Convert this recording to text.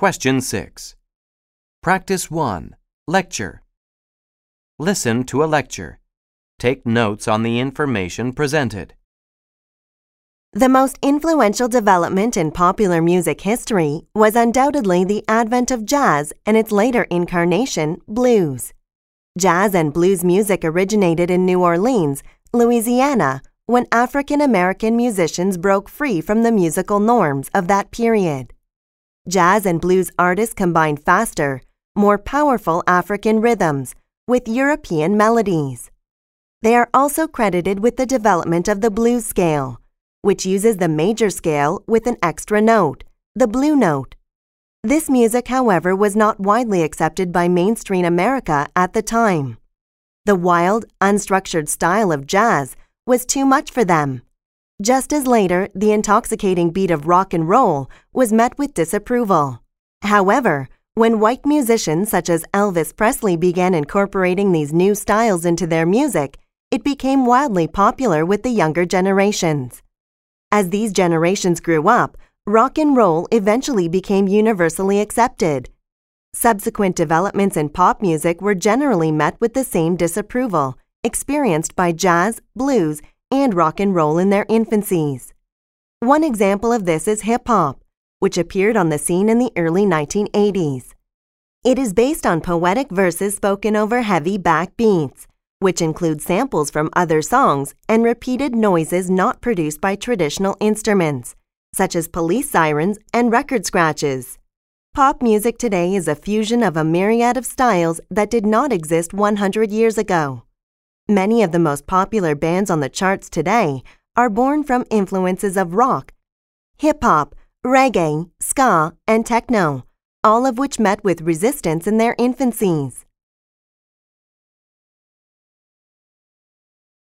Question 6. Practice 1. Lecture. Listen to a lecture. Take notes on the information presented. The most influential development in popular music history was undoubtedly the advent of jazz and its later incarnation, blues. Jazz and blues music originated in New Orleans, Louisiana, when African American musicians broke free from the musical norms of that period. Jazz and blues artists combined faster, more powerful African rhythms with European melodies. They are also credited with the development of the blues scale, which uses the major scale with an extra note, the blue note. This music, however, was not widely accepted by mainstream America at the time. The wild, unstructured style of jazz was too much for them, just as later the intoxicating beat of rock and roll was met with disapproval. However, when white musicians such as Elvis Presley began incorporating these new styles into their music, it became wildly popular with the younger generations. As these generations grew up, rock and roll eventually became universally accepted. Subsequent developments in pop music were generally met with the same disapproval experienced by jazz, blues, and rock and roll in their infancies. One example of this is hip-hop, which appeared on the scene in the early 1980s. It is based on poetic verses spoken over heavy backbeats, which include samples from other songs and repeated noises not produced by traditional instruments, such as police sirens and record scratches. Pop music today is a fusion of a myriad of styles that did not exist 100 years ago. Many of the most popular bands on the charts today are born from influences of rock, hip-hop, reggae, ska, and techno, all of which met with resistance in their infancies.